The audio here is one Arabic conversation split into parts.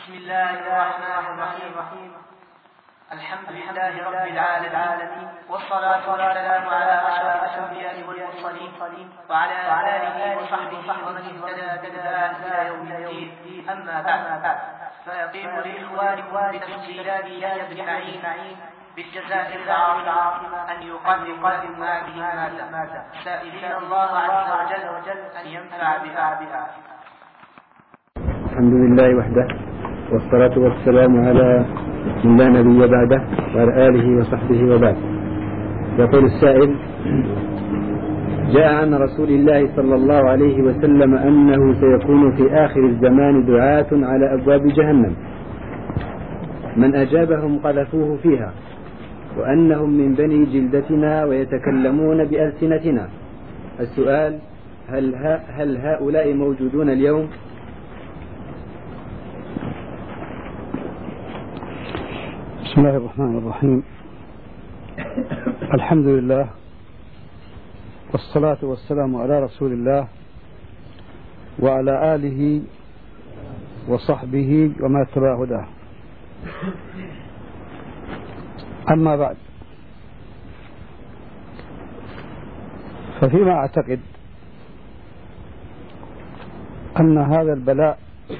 بسم الله الرحمن الرحيم. الحمد لله رب العالمين، والصلاة والسلام على أشرف الأنبياء والمرسلين وعلى آله وصحبه ومن اهتدى بهداه إلى يوم الدين. أما بعد، فيقيم لإخوانكم بتسجيلات يحيى بن معين بالجزائر العاصمة أن يقدم هذه المادة، سائلين الله عز وجل أن ينفع بها. الحمد لله وحده، والصلاة والسلام على من لا نبي بعده وعلى آله وصحبه وبعد. يقول السائل: جاء عن رسول الله صلى الله عليه وسلم أنه سيكون في آخر الزمان دعاة على أبواب جهنم، من أجابهم قذفوه فيها، وأنهم من بني جلدتنا ويتكلمون بألسنتنا. السؤال: هل هؤلاء موجودون اليوم؟ بسم الله الرحمن الرحيم. الحمد لله، والصلاة والسلام على رسول الله وعلى آله وصحبه وما اتبع هداه. أما بعد، ففيما أعتقد أن هذا البلاء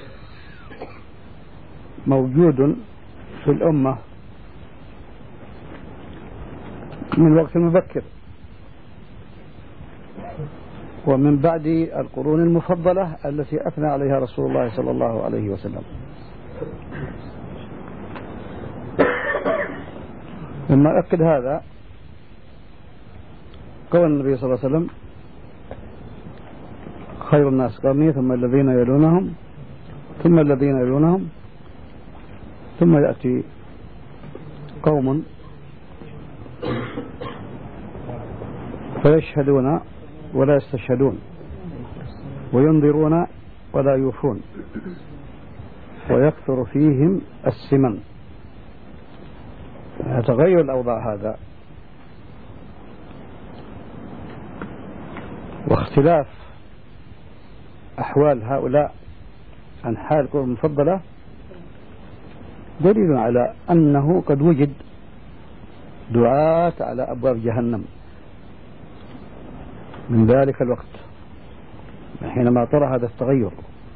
موجود في الأمة من وقت مبكر، ومن بعد القرون المفضلة التي أثنى عليها رسول الله صلى الله عليه وسلم. مما يؤكد هذا قول النبي صلى الله عليه وسلم: خير الناس قرني، ثم الذين يلونهم، ثم الذين يلونهم، ثم يأتي قوم فيشهدون ولا يستشهدون، وينذرون ولا يوفون، ويكثر فيهم السمن. تغير الأوضاع هذا، واختلاف أحوال هؤلاء عن حال القرون المفضلة دليل على أنه قد وجد دعاة على أبواب جهنم من ذلك الوقت، حينما ترى هذا التغير،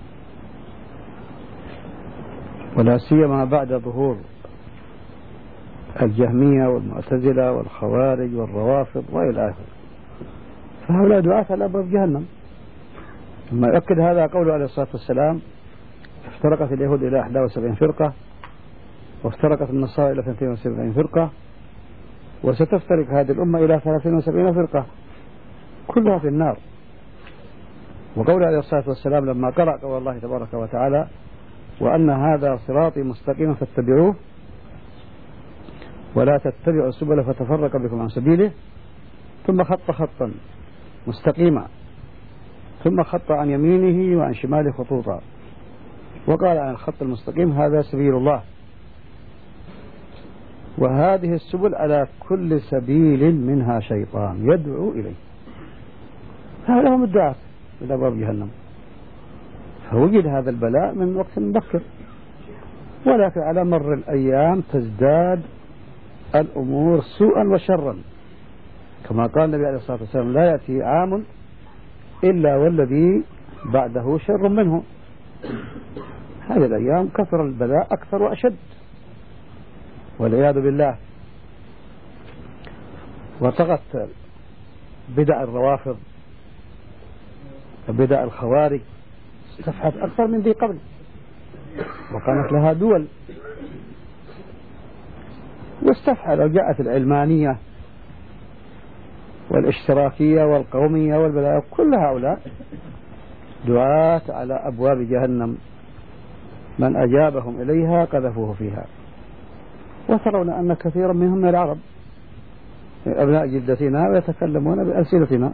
ولا سيما بعد ظهور الجهمية والمعتزلة والخوارج والروافض وإلى آخره. فهؤلاء دعاة على أبواب جهنم. ثم يؤكد هذا قوله عليه الصلاة والسلام: افترقت اليهود إلى 71 فرقة، وافترقت النصارى إلى 72 فرقة، وستفترق هذه الأمة إلى 73 فرقة، كلها في النار. وقول عليه الصلاة والسلام لما قرأ قول الله تبارك وتعالى: وأن هذا صراطي مستقيما فاتبعوه ولا تتبعوا السبل فتفرق بكم عن سبيله، ثم خط خطا مستقيما، ثم خط عن يمينه وعن شماله خطوطا، وقال عن الخط المستقيم: هذا سبيل الله. وهذه السبل على كل سبيل منها شيطان يدعو إليه. هؤلاء هم الدعاة إلى أبواب جهنم. فوجد هذا البلاء من وقت مبكر، ولكن على مر الأيام تزداد الأمور سوءا وشرا، كما قال النبي عليه الصلاة والسلام: لا يأتي عام إلا والذي بعده شر منه. هذه الأيام كثر البلاء أكثر وأشد والعياذ بالله، وطغت بدع الروافض وبدع الخوارج، استفحت أكثر من ذي قبل، وكانت لها دول، واستفحت وجاءت العلمانية والاشتراكية والقومية والبلاء، كل هؤلاء دعاة على أبواب جهنم، من أجابهم إليها قذفوه فيها. وترون أن كثيرا منهم من العرب، من أبناء جلدتنا، ويتكلمون بألسنتنا.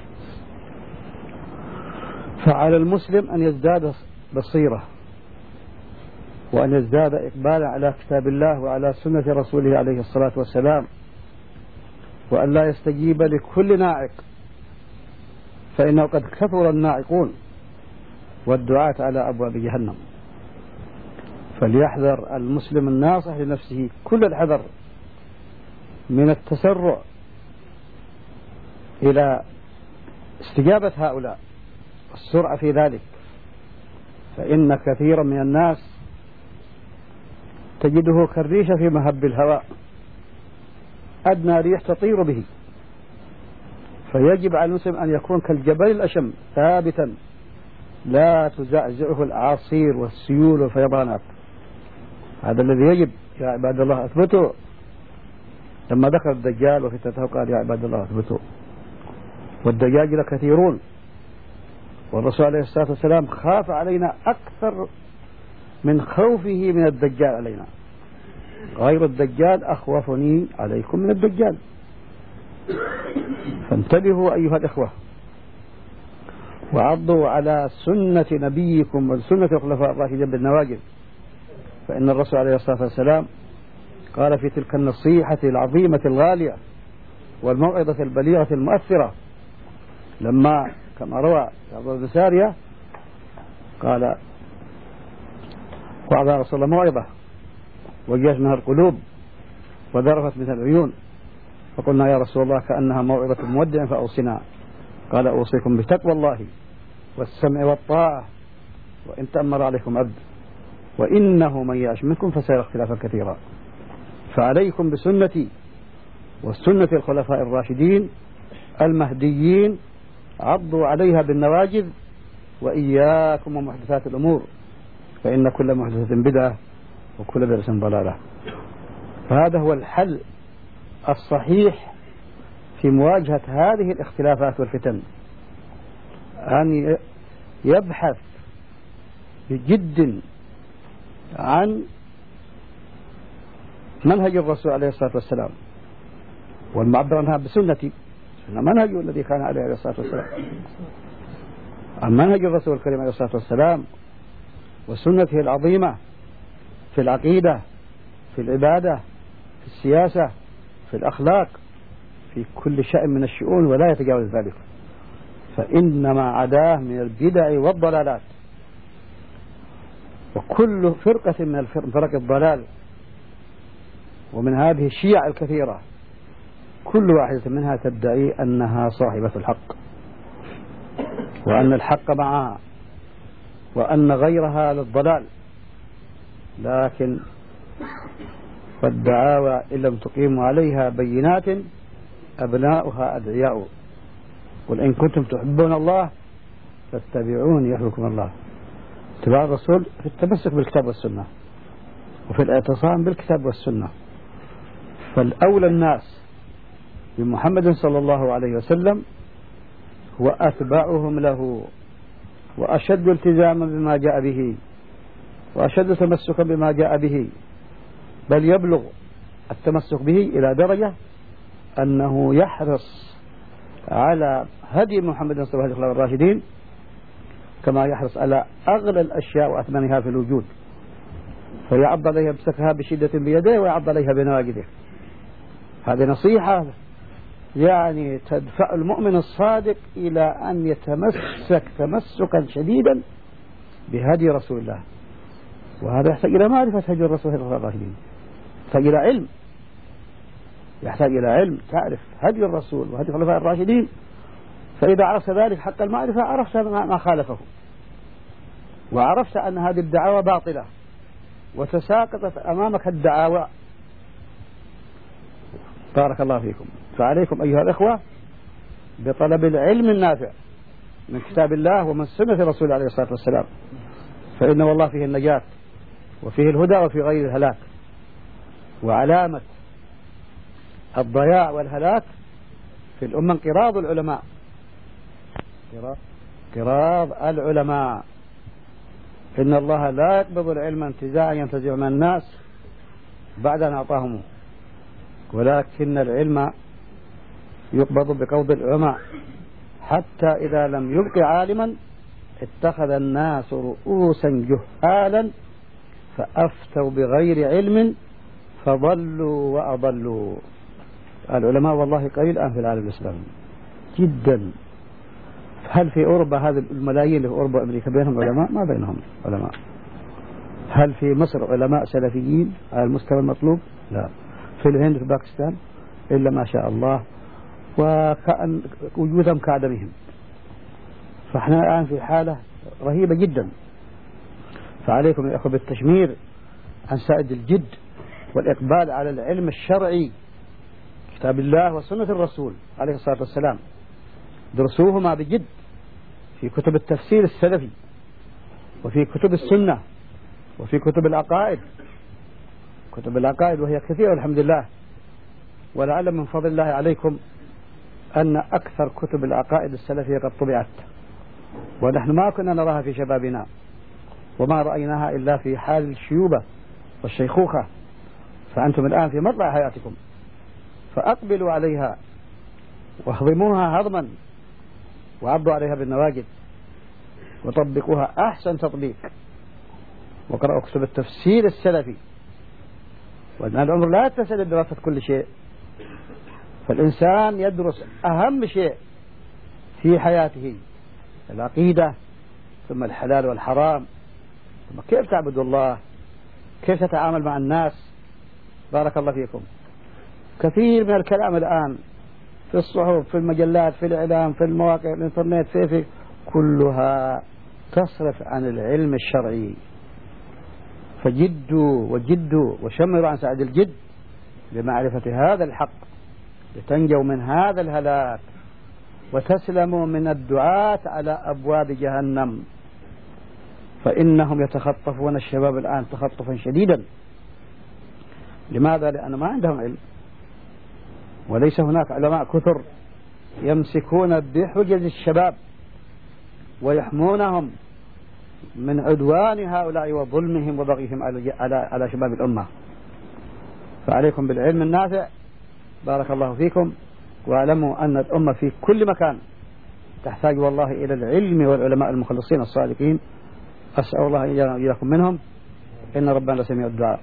فعلى المسلم أن يزداد بصيرة، وأن يزداد إقبالا على كتاب الله وعلى سنة رسوله عليه الصلاة والسلام، وأن لا يستجيب لكل ناعق، فإنه قد كثر الناعقون والدعاة على أبواب جهنم. فليحذر المسلم الناصح لنفسه كل الحذر من التسرع إلى استجابة هؤلاء والسرعة في ذلك، فإن كثيرا من الناس تجده كالريشة في مهب الهواء، أدنى ريح تطير به. فيجب على المسلم أن يكون كالجبل الأشم ثابتا لا تزعزعه الأعاصير والسيول والفيضانات. هذا الذي يجب يا عباد الله أثبتوا. لما ذكر الدجال وفتنته قال يا عباد الله أثبتوا. والدجاجلة كثيرون، والرسول عليه الصلاة والسلام خاف علينا أكثر من خوفه من الدجال علينا. غير الدجال أخوفني عليكم من الدجال. فانتبهوا أيها الإخوة، وعضوا على سنة نبيكم وسنة الخلفاء الراشدين بالنواجذ. فإن الرسول عليه الصلاة والسلام قال في تلك النصيحة العظيمة الغالية والموعظة البليغة المؤثرة، لما كما روى عبد بن سارية قال وعظ رسول الله موعظة وجاءت منها القلوب وذرفت منها العيون، فقلنا يا رسول الله كأنها موعظة مودع فأوصنا. قال أوصيكم بتقوى الله والسمع والطاعة وإن تأمر عليكم عبد وإنه من يعش منكم فسيرى اختلافا كثيرا. فعليكم بسنتي والسنة الخلفاء الراشدين المهديين، عضوا عليها بالنواجذ، وإياكم ومحدثات الأمور، فإن كل محدثة بدعة وكل بدعة ضلالة. فهذا هو الحل الصحيح في مواجهة هذه الاختلافات والفتن، أن يبحث بجد عن منهج الرسول عليه الصلاة والسلام، والمعبر عنها بسنتي، منهج الذي كان عليه الصلاة والسلام، عن منهج الرسول الكريم عليه الصلاة والسلام وسنته العظيمة في العقيدة، في العبادة، في السياسة، في الأخلاق، في كل شيء من الشؤون، ولا يتجاوز ذلك. فإنما عداه من البدع والضلالات، وكل فرقة من فرق الضلال ومن هذه الشيع الكثيرة كل واحدة منها تدعي أنها صاحبة الحق وأن الحق معها وأن غيرها للضلال. لكن والدعاوى إن لم تقيموا عليها بينات أبناؤها أدعياء. قل إن كنتم تحبون الله فاتبعوني يحببكم الله. اتباع الرسول في التمسك بالكتاب والسنة وفي الاعتصام بالكتاب والسنة. فالأولى الناس بمحمد صلى الله عليه وسلم هو أتباعهم له، وأشد التزاما بما جاء به، وأشد تمسكا بما جاء به، بل يبلغ التمسك به إلى درجة أنه يحرص على هدي محمد صلى الله عليه وسلم الراشدين كما يحرص على أغلى الأشياء وأثمنها في الوجود، فيعض عليها بسكها بشدة بيده ويعض عليها بنواجده. هذه نصيحة يعني تدفع المؤمن الصادق إلى أن يتمسك تمسكا شديدا بهدي رسول الله. وهذا يحتاج إلى معرفة هدي الرسول الراشدين، يحتاج إلى علم، يحتاج إلى علم تعرف هدي الرسول وهدي الخلفاء الراشدين. فإذا عرفت ذلك حق المعرفة عرفت ما خالفه، وعرفت أن هذه الدعاوى باطلة وتساقطت أمامك الدعاوى. بارك الله فيكم. فعليكم أيها الإخوة بطلب العلم النافع من كتاب الله ومن سنة رسول عليه الصلاة والسلام، فإن والله فيه النجاة وفيه الهدى وفي غير الهلاك. وعلامة الضياع والهلاك في الأمة انقراض العلماء، انقراض العلماء. إن الله لا يقبض العلم انتزاعا ينتزع من الناس بعد أن أعطاهم، ولكن العلم يقبض بقبض العلماء، حتى إذا لم يبق عالما اتخذ الناس رؤوسا جهالا فأفتوا بغير علم فضلوا وأضلوا. العلماء والله قليل الآن في العالم الإسلامي جدا. هل في أوروبا هذه الملايين اللي في أوروبا وأمريكا بينهم علماء؟ ما بينهم علماء. هل في مصر علماء سلفيين على المستوى المطلوب؟ لا. في الهند في باكستان إلا ما شاء الله، وكأن وجودهم كعدمهم. فإحنا الآن في حالة رهيبة جدا. فعليكم يا أخوة بالتشمير عن سائد الجد والإقبال على العلم الشرعي، كتاب الله وسنة الرسول عليه الصلاة والسلام، درسوهما بجد في كتب التفسير السلفي، وفي كتب السنة، وفي كتب العقائد. كتب العقائد وهي كثيرة الحمد لله، ولعل من فضل الله عليكم أن أكثر كتب العقائد السلفية قد طبعت، ونحن ما كنا نراها في شبابنا، وما رأيناها إلا في حال الشيوبة والشيخوخة. فأنتم الآن في مطلع حياتكم، فأقبلوا عليها واهضموها هضما، وعضوا عليها بالنواجذ، وطبقوها أحسن تطبيق، وقرأوا كتب التفسير السلفي. وأن العمر لا يتسع لدراسة كل شيء، فالإنسان يدرس أهم شيء في حياته، العقيدة، ثم الحلال والحرام، ثم كيف تعبد الله، كيف تتعامل مع الناس. بارك الله فيكم. كثير من الكلام الآن في الصحف، في المجلات، في الإعلام، في المواقع الإنترنت، في كلها تصرف عن العلم الشرعي. فجدوا وجدوا وشمروا عن سعد الجد لمعرفة هذا الحق، لتنجوا من هذا الهلاك وتسلموا من الدعاة على أبواب جهنم، فإنهم يتخطفون الشباب الآن تخطفا شديدا. لماذا؟ لأن ما عندهم علم، وليس هناك علماء كثر يمسكون بحجج الشباب ويحمونهم من عدوان هؤلاء وظلمهم وبغيهم على شباب الأمة. فعليكم بالعلم النافع، بارك الله فيكم، واعلموا أن الأمة في كل مكان تحتاج والله إلى العلم والعلماء المخلصين الصادقين. أسأل الله أن يجعلنا وإياكم منهم، إن ربنا لسميع الدعاء.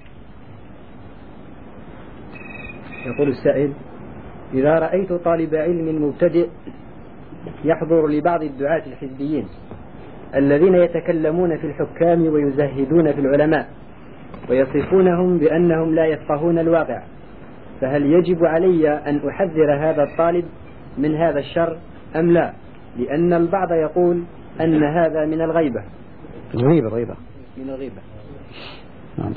يقول السائل: إذا رأيت طالب علم مبتدئ يحضر لبعض الدعاة الحزبيين الذين يتكلمون في الحكام ويزهدون في العلماء ويصفونهم بأنهم لا يفقهون الواقع، فهل يجب علي أن أحذر هذا الطالب من هذا الشر أم لا؟ لأن البعض يقول أن هذا من الغيبة. الغيبة من الغيبة. نعم.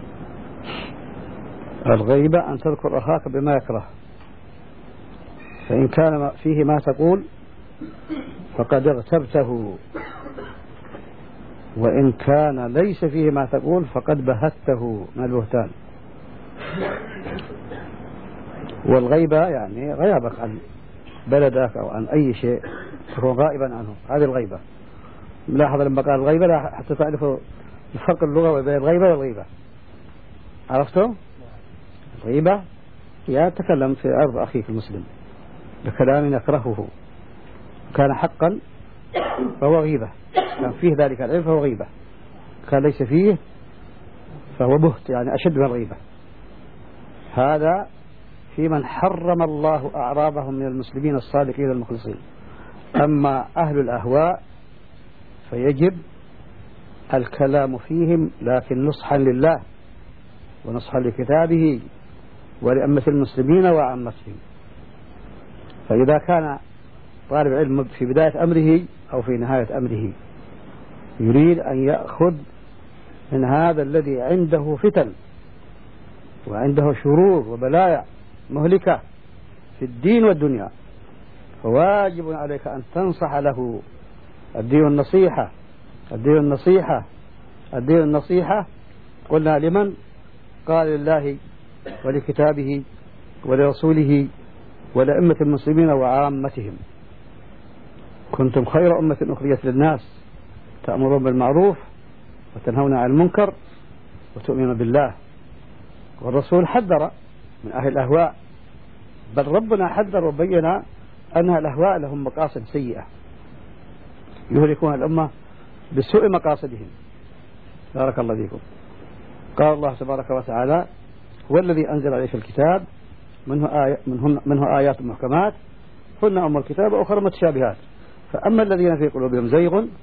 الغيبة أن تذكر أخاك بما يكره، فإن كان فيه ما تقول فقد اغتبته، وإن كان ليس فيه ما تقول فقد بهته من البهتان. والغيبة يعني غيابك عن بلدك أو عن أي شيء تكون غائبا عنه، هذه الغيبة. ملاحظة لما قال الغيبة لا حتى تعرفوا الفرق اللغوي بين الغيبة والغيبة. عرفتم؟ الغيبة هي تكلم في عرض أخيك المسلم بكلام يكرهه، كان حقا فهو غيبة، كان فيه ذلك العلم فهو غيبة، كان ليس فيه فهو بهت، يعني أشد من الغيبة. هذا في من حرم الله أعراضهم من المسلمين الصادقين المخلصين. أما أهل الأهواء فيجب الكلام فيهم، لكن نصحا لله ونصحا لكتابه ولأمة المسلمين وعامتهم. فإذا كان طالب علم في بداية أمره أو في نهاية أمره يريد أن يأخذ من هذا الذي عنده فتن وعنده شرور وبلايا مهلكة في الدين والدنيا، فواجب عليك أن تنصح له. الدين النصيحة، الدين النصيحة، الدين النصيحة. قلنا لمن؟ قال لله ولكتابه ولرسوله ولأمة المسلمين وعامتهم. كنتم خير أمة أخرجت للناس تأمرون بالمعروف وتنهون عن المنكر وتؤمنون بالله. والرسول حذر من أهل الأهواء، بل ربنا حذر وبين أن الأهواء لهم مقاصد سيئة يهلكون الأمة بسوء مقاصدهم. بارك الله فيكم. قال الله تبارك وتعالى: هو الذي أنزل عليك الكتاب منه آيات محكمات هن أم الكتاب وأخرى متشابهات، فأما الذين في قلوبهم زيغ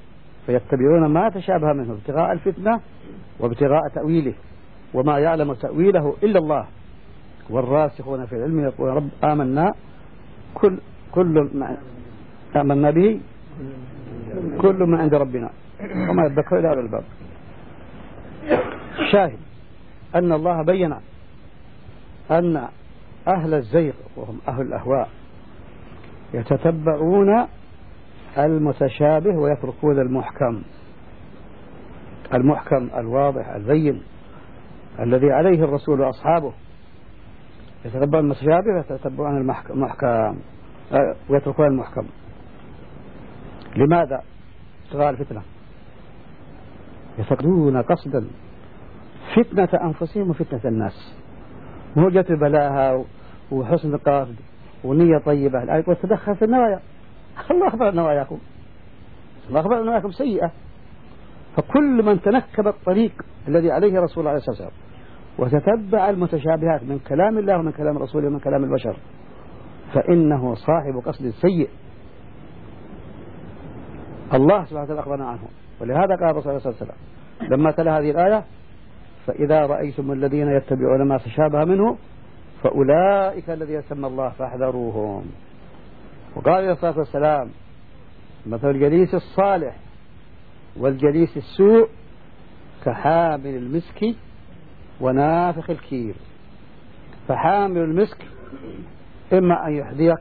فيتبعون ما تشابه منه ابتغاء الفتنة وابتغاء تأويله وما يعلم تأويله إلا الله والراسخون في العلم يقول رب آمنا كل ما آمنا به كل ما عند ربنا وما يذكر إلا الألباب. شاهد أن الله بين أن أهل الزيغ وهم أهل الأهواء يتتبعون المتشابه ويتركون المحكم الواضح البين الذي عليه الرسول وأصحابه. يتتبعون المتشابه ويتتبعون المحكم ويتركون المحكم. لماذا؟ ابتغاء الفتنة، يفقدون قصدا فتنة أنفسهم وفتنة الناس، موجة بلاها وحسن القصد ونية طيبة. الآية تدخل في النوايا. الله أخبر نواياكم، الله أخبر نواياكم سيئة. فكل من تنكب الطريق الذي عليه رسول الله عليه الصلاة والسلام وتتبع المتشابهات من كلام الله ومن كلام رسوله ومن كلام البشر فإنه صاحب قصد سيء. الله سبحانه وتعالى أخبرنا عنه، ولهذا قال الرسول صلى الله عليه وسلم لما تلا هذه الآية فإذا رأيتم الذين يتبعون ما تشابه منه فأولئك الذين سمى الله فاحذروهم. وقال عليه الصلاة والسلام مثل الجليس الصالح والجليس السوء كحامل المسك ونافخ الكير. فحامل المسك إما أن يحذيك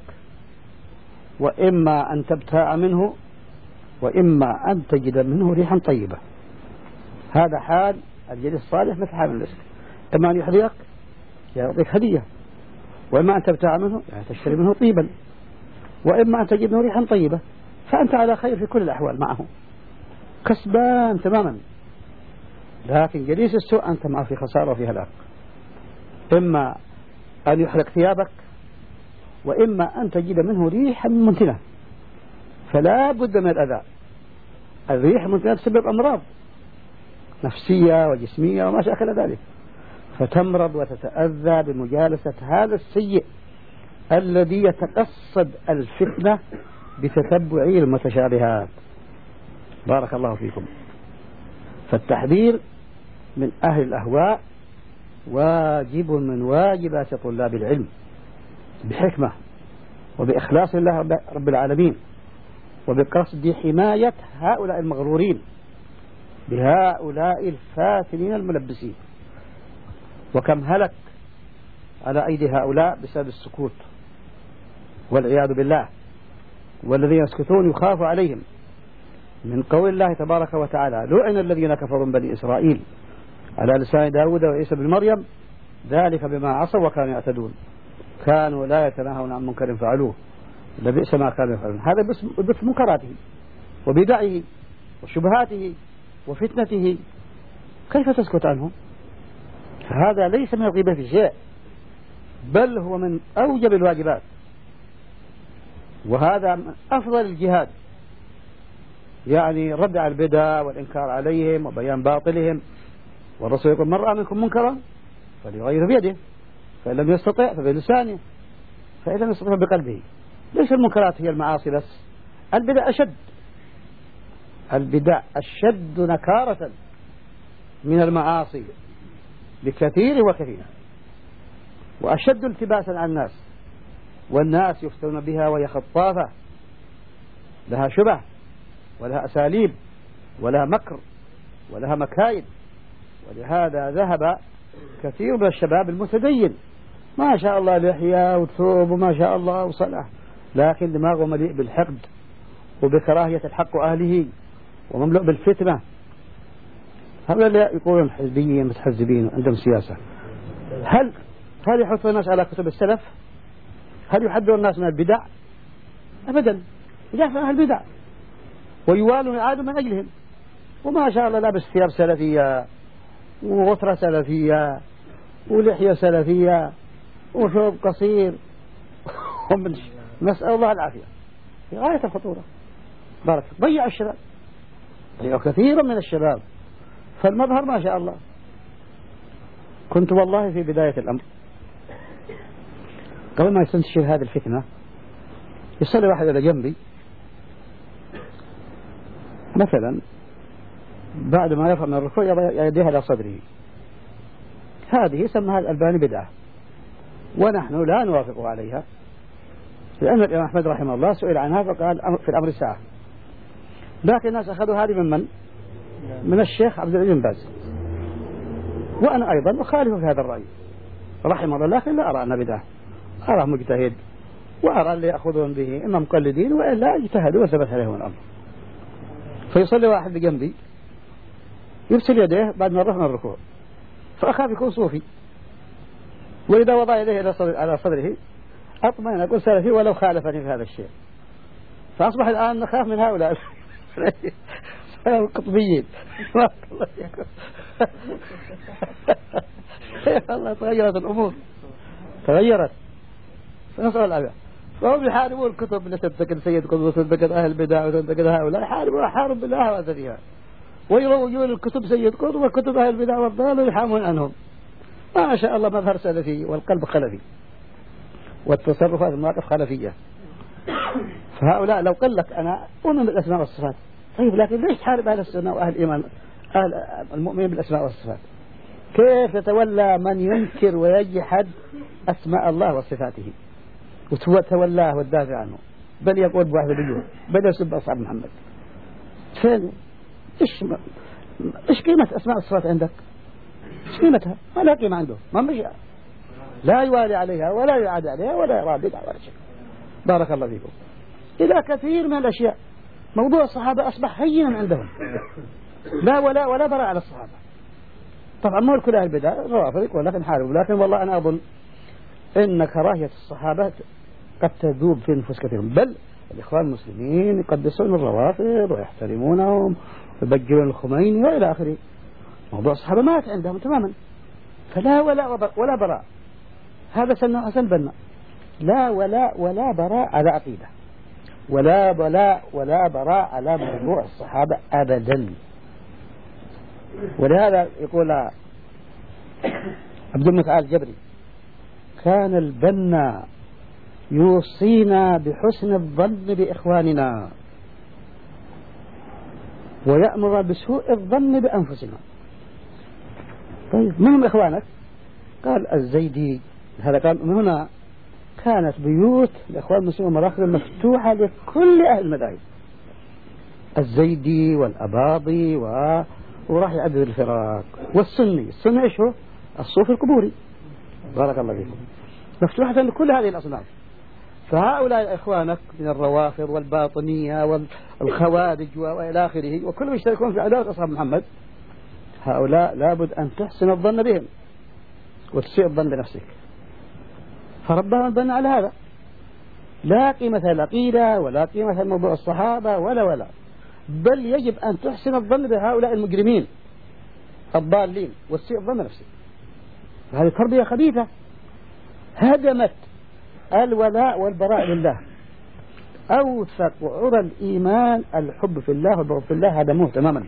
وإما أن تبتاع منه وإما أن تجد منه ريحا طيبة. هذا حال الجليس الصالح مثل حامل المسك، إما أن يحذيك يعطيك هدية، وإما أن تبتاع منه يعني تشتري منه طيبا، وإما أن تجد منه ريحا طيبة. فأنت على خير في كل الأحوال معه، كسبان تماما. لكن جليس السوء أنت معه في خسارة وفي هلاك، إما أن يحرق ثيابك وإما أن تجد منه ريحا منتنة. فلا بد من الأذى. الريح المنتنة تسبب أمراض نفسية وجسمية وما شاكل ذلك، فتمرض وتتأذى بمجالسة هذا السيء الذي يتقصد الفتنة بتتبع المتشابهات. بارك الله فيكم. فالتحذير من أهل الأهواء واجب من واجبات طلاب العلم بحكمة وبإخلاص الله رب العالمين وبقصد حماية هؤلاء المغرورين بهؤلاء الفاتنين الملبسين. وكم هلك على أيدي هؤلاء بسبب السكوت والعياذ بالله، والذين يسكتون يخاف عليهم من قول الله تبارك وتعالى لعن الذين كفروا من بني إسرائيل على لسان داود وعيسى بن مريم ذلك بما عصوا وكانوا يعتدون كانوا لا يتناهون عن منكر فعلوه لبئس ما كانوا يفعلون. هذا بس منكراته وبدعه وشبهاته وفتنته، كيف تسكت عنه؟ هذا ليس من الغيبة في شيء، بل هو من أوجب الواجبات، وهذا من أفضل الجهاد، يعني رد على البدع والإنكار عليهم وبيان باطلهم. والرسول يقول من رأى منكم منكرا فليغيره بيده فإن لم يستطع فبلسانه فإن لم يستطع بقلبه. ليس المنكرات هي المعاصي بس، البدع أشد، البدع أشد نكارة من المعاصي بكثير وكثير، وأشد التباسا على الناس، والناس يفتون بها وهي خطافة لها شبه ولها أساليب ولها مكر ولها مكايد. ولهذا ذهب كثير من الشباب المتدين ما شاء الله لحية وثوب وما شاء الله وصلاح، لكن دماغه مليء بالحقد وبكراهية الحق وأهله ومملوء بالفتنة. هؤلاء يقولون حزبيين متحزبين عندهم سياسة. هل يحثون الناس على كتب السلف؟ هل يحذر الناس من البدع؟ أبدا، يدافع عن البدع ويوالون يعادوا من أجلهم، وما شاء الله لابس ثياب سلفية وغطرة سلفية ولحية سلفية وثوب قصير نسأل الله العافية في غاية الخطورة. بارك ضيع الشباب، ضيعوا كثيرا من الشباب. فالمظهر ما شاء الله. كنت والله في بداية الأمر قبل ما يستنتشر هذه الفتنة يصلي واحد إلى جنبي مثلا بعد ما يرفع من الركوع يضع يديه على صدره. هذه سماها الألباني بدعة، ونحن لا نوافق عليها، لأن الإمام أحمد رحمه الله سئل عنها فقال في الأمر الساعة. باقي الناس أخذوا هذه من من الشيخ عبد العزيز بن باز، وأنا أيضا أخالف في هذا الرأي رحمه الله، لكن لا أرى أن بدعة، أرى مجتهد، وأرى اللي يأخذون به إما مقلدين وإلا اجتهدوا وثبت عليهم الأمر. فيصلي واحد بجنبي يرسل يديه بعد ما رفع من الركوع، فأخاف يكون صوفي، وإذا وضع يديه على صدره أطمئن أقول سلفي ولو خالفني في هذا الشيء. فأصبح الآن نخاف من هؤلاء القطبيين. الله تغيرت الأمور، تغيرت، فنسأل العافية. فهم يحاربون الكتب التي تنتقد سيد قطب وتنتقد أهل البدع وتنتقد هؤلاء، يحاربون حارب بالله وأسفها، ويروجون الكتب سيد قطب وكتب أهل البدع والضلال ويحامون عنهم. ما شاء الله مظهر سلفي والقلب خلفي والتصرفات المواقف خلفية. فهؤلاء لو قل لك أنا أؤمن بالأسماء والصفات، طيب لكن ليش تحارب أهل السنة وأهل الإيمان أهل المؤمنين بالأسماء والصفات؟ كيف يتولى من ينكر ويجحد أسماء الله وصفاته وتولاه والدافع عنه، بل يقول بواحد بيجون، بل يسب أصحاب محمد؟ فين إيش قيمة أسماء الصفات عندك؟ إيش قيمتها؟ ما لا قيمة عنده، ما مشي، لا يوالي عليها ولا يعاد عليها ولا يرى بدعة ولا شيء. بارك الله فيكم. إلى كثير من الأشياء موضوع الصحابة أصبح هينا عندهم، لا ولا براء على الصحابة. طبعا مو كل أهل البدع روافض يقول لكن حاربوا، لكن والله أنا أظن إن كراهية الصحابة قد تذوب في نفوس كثيرهم، بل الإخوان المسلمين يقدسون الروافض ويحترمونهم ويبجلون الخميني وإلى آخره. موضوع الصحابة مات عندهم تماما، فلا ولا براء. هذا سنة حسن بنا، لا ولا براء على عقيدة، ولا براء على موضوع الصحابة أبدا. ولهذا يقول عبد المتعال الجبري: كان البنا يوصينا بحسن الظن بإخواننا ويأمر بسوء الظن بأنفسنا. طيب من هم إخوانك؟ قال الزيدي. هذا قال من هنا كانت بيوت الإخوان المسلمين مراكز مفتوحة لكل أهل المذاهب، الزيدي والأباضي وراح يعدد الفراق، والسني. السني إيش هو؟ الصوفي القبوري. بارك الله فيكم. مفتوحة لكل هذه الأصناف. فهؤلاء إخوانك من الروافض والباطنية والخوارج وإلى آخره، وكلهم يشتركون في عداوة أصحاب محمد. هؤلاء لابد أن تحسن الظن بهم وتسيء الظن بنفسك. فربنا الظن على هذا، لا قيمة العقيدة ولا قيمة موضوع الصحابة ولا بل يجب أن تحسن الظن بهؤلاء المجرمين الضالين وتسيء الظن بنفسك. هذه تربية خبيثة هدمت الولاء والبراء لله. أوثق عرى الإيمان الحب في الله والبغض في الله، هدموه تماما.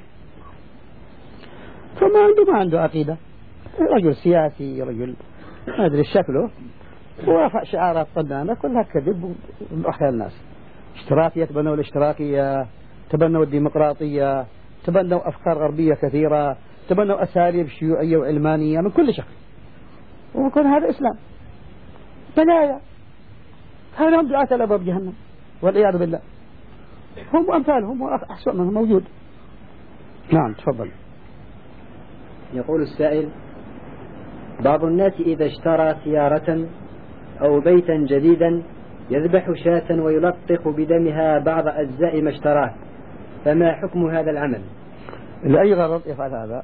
فما عنده عقيدة، رجل سياسي، رجل ما أدري شكله، ورفع شعارات قدامه كلها كذب وأحيا الناس. اشتراكية، تبنوا الاشتراكية، تبنوا الديمقراطية، تبنوا أفكار غربية كثيرة، تبنوا أساليب شيوعية وعلمانية من كل شكل، ويكون هذا إسلام. بلايا هؤلاء هم دعاة إلى باب جهنم والعياذ بالله، هم أمثالهم وأحسن منهم موجود. نعم تفضل. يقول السائل: بعض الناس إذا اشترى سيارة أو بيتا جديدا يذبح شاة ويلطخ بدمها بعض أجزاء ما اشتراه، فما حكم هذا العمل؟ لأي غرض يفعل هذا؟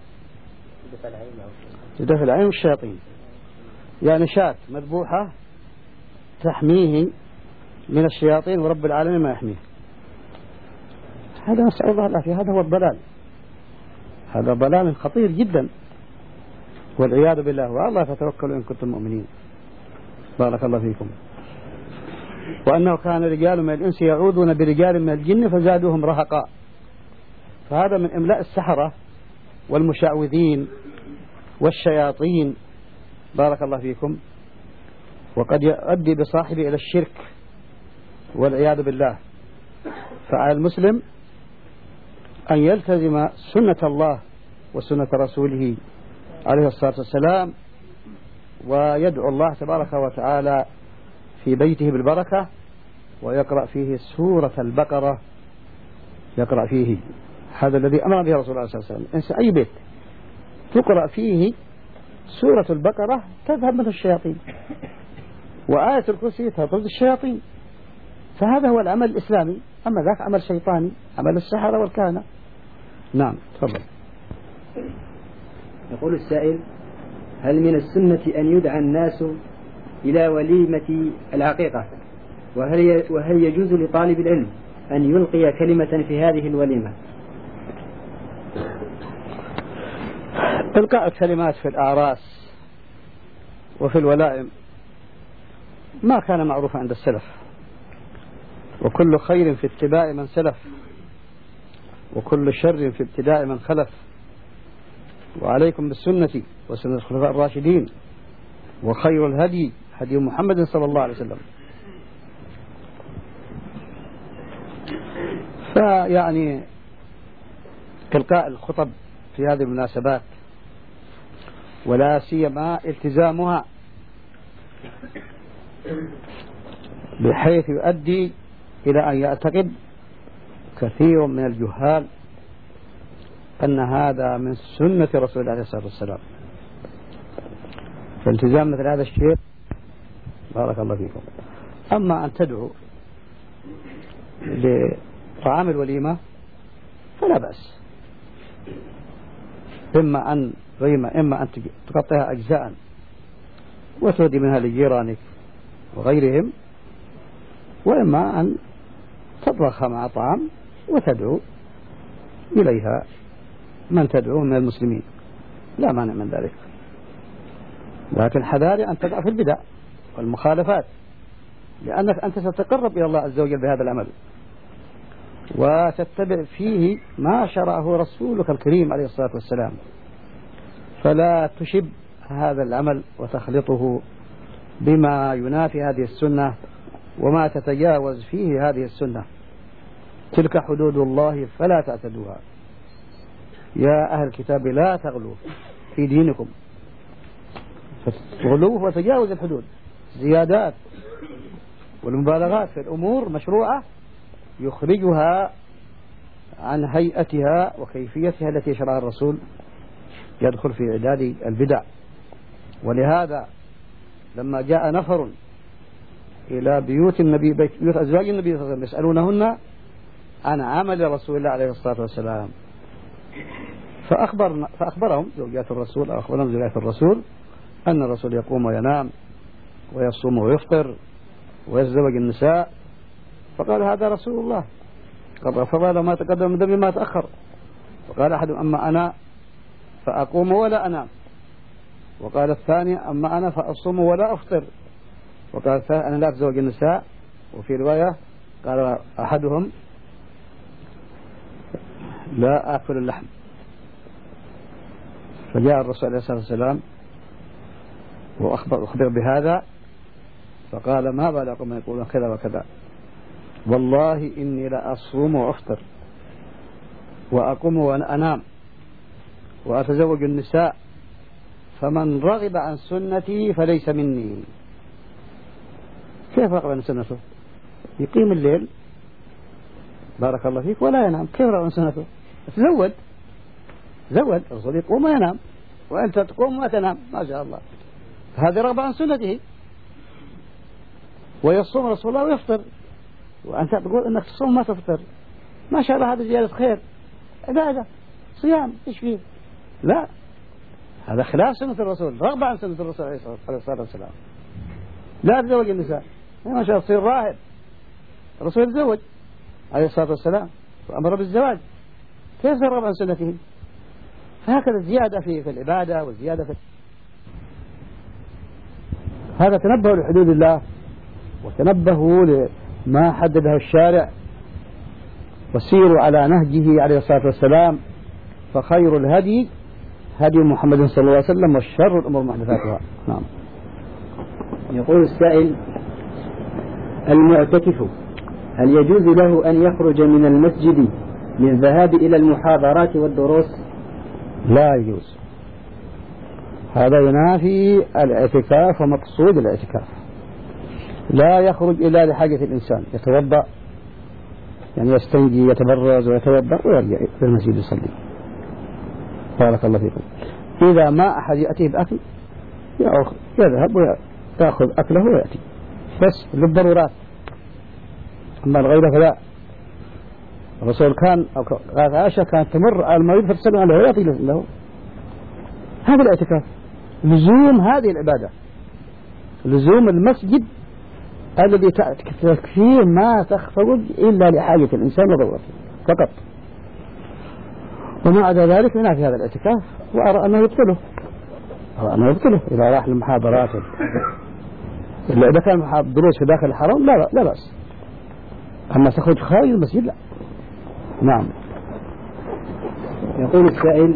يدفع العين والشياطين. يعني شاة مذبوحة تحميه من الشياطين ورب العالمين ما يحميه. هذا نسأل الله العافية، هذا هو الضلال، هذا ضلال خطير جدا والعياذ بالله. والله فتوكلوا إن كنتم مؤمنين. بارك الله فيكم. وأنه كان رجال من الإنس يعوذون برجال من الجن فزادوهم رهقا. فهذا من إملاء السحرة والمشعوذين والشياطين. بارك الله فيكم. وقد يؤدي بصاحبه إلى الشرك والعياذ بالله. فعلى المسلم أن يلتزم سنة الله وسنة رسوله عليه الصلاة والسلام، ويدعو الله تبارك وتعالى في بيته بالبركة، ويقرأ فيه سورة البقرة، يقرأ فيه هذا الذي أمر به رسول الله صلى الله عليه وسلم. إنسى أي بيت تقرأ فيه سورة البقرة تذهب من الشياطين، وآية الكرسي تطرد الشياطين. فهذا هو العمل الإسلامي، أما ذاك عمل شيطاني، عمل السحرة والكهنة. نعم تفضل. يقول السائل: هل من السنة أن يدعى الناس إلى وليمة العقيقة؟ وهل يجوز لطالب العلم أن يلقي كلمة في هذه الوليمة؟ إلقاء الكلمات في الأعراس وفي الولائم ما كان معروفا عند السلف، وكل خير في اتباع من سلف، وكل شر في ابتداء من خلف. وعليكم بالسنة وسنة الخلفاء الراشدين، وخير الهدي هدي محمد صلى الله عليه وسلم. فيعني إلقاء الخطب في هذه المناسبات، ولا سيما التزامها بحيث يؤدي إلى أن يعتقد كثير من الجهال أن هذا من سنة رسول الله عليه الصلاة والسلام. فالتزام مثل هذا الشيء بارك الله فيكم. أما أن تدعو لطعام الوليمة فلا بأس، إما أن تقطعها أجزاء وتهدي منها لجيرانك وغيرهم، وإما أن تطبخها مع طعام وتدعو إليها من تدعو من المسلمين، لا مانع من ذلك. لكن حذاري أن تقع في البدع والمخالفات، لأنك أنت ستتقرب إلى الله عز وجل بهذا العمل، وتتبع فيه ما شرعه رسولك الكريم عليه الصلاة والسلام. فلا تشب هذا العمل وتخلطه بما ينافي هذه السنة وما تتجاوز فيه هذه السنة. تلك حدود الله فلا تعتدوها. يا أهل الكتاب لا تغلوا في دينكم. غلو وتجاوز الحدود، زيادات والمبالغات في الأمور مشروعة يخرجها عن هيئتها وكيفيتها التي شرعها الرسول، يدخل في عداد البدع. ولهذا لما جاء نفر إلى بيوت أزواج النبي صلى الله عليه وسلم يسألونهن عن عمل رسول الله عليه الصلاة والسلام، فأخبرهم زوجات الرسول، أو أخبرهم زوجات الرسول أن الرسول يقوم وينام ويصوم ويفطر ويتزوج النساء. فقال هذا رسول الله قد غفر له ما تقدم من ذنبه ما تأخر. وقال أحد أما أنا فأقوم ولا أنام. وقال الثاني أما أنا فأصوم ولا أفطر. وقال الثاني أنا لا أتزوج النساء. وفي رواية قال أحدهم لا آكل اللحم. فجاء الرسول عليه الصلاة والسلام وأخبر بهذا، فقال ما بالكم من يقولون كذا وكذا، والله إني لأصوم وأفطر وأقوم وأنام وأتزوج النساء، فمن رغب عن سنتي فليس مني. كيف رغب عن سنته؟ يقيم الليل بارك الله فيك ولا ينام، كيف رغب عن سنته؟ زود الرسول يقوم وينام وأنت تقوم وتنام، ما شاء الله، هذا رغب عن سنته. ويصوم رسول الله ويفطر، وأنت تقول أنك تصوم ما تفطر، ما شاء الله، هذا زيادة خير، عبادة، صيام، إيش فيه؟ لا، هذا خلاف سنة الرسول، رغبة عن سنة الرسول عليه الصلاة والسلام. لا تزوج النساء، ما شاء الله تصير راهب. الرسول يتزوج عليه الصلاة والسلام وأمر بالزواج، كيف رغب عن سنته؟ فهكذا الزيادة في العبادة والزيادة في هذا. تنبهوا لحدود الله وتنبهوا لما حدده الشارع، وسيروا على نهجه عليه الصلاة والسلام، فخير الهدي هدي محمد صلى الله عليه وسلم، والشر الأمور محدثاتها. نعم. يقول السائل: المعتكف هل يجوز له أن يخرج من المسجد للذهاب إلى المحاضرات والدروس؟ لا يجوز، هذا ينافي الاعتكاف ومقصود الاعتكاف. لا يخرج إلا لحاجة الإنسان، يتوضأ يعني يستنجي يتبرز ويتوضأ ويرجع إلى المسجد يصلي. بارك الله فيكم. إذا ما أحد يأتيه بأكل يذهب ويأخذ أكله ويأتي، بس للضرورات. أما الغيرة فلا. الرسول كان قالت عائشة كانت تمر على المريض فتسلم عليه ولا تجلس له. هذا الاعتكاف، لزوم هذه العبادة، لزوم المسجد الذي تكفيه ما تخرج إلا لحاجة الإنسان وضرورته فقط. وما عدا ذلك ينافي هذا الاعتكاف، وأرى أنه يبطله، إذا راح للمحاضرات. إذا كان دروس في داخل الحرم لا بأس، أما تخرج خارج المسجد لا. نعم. يقول السائل: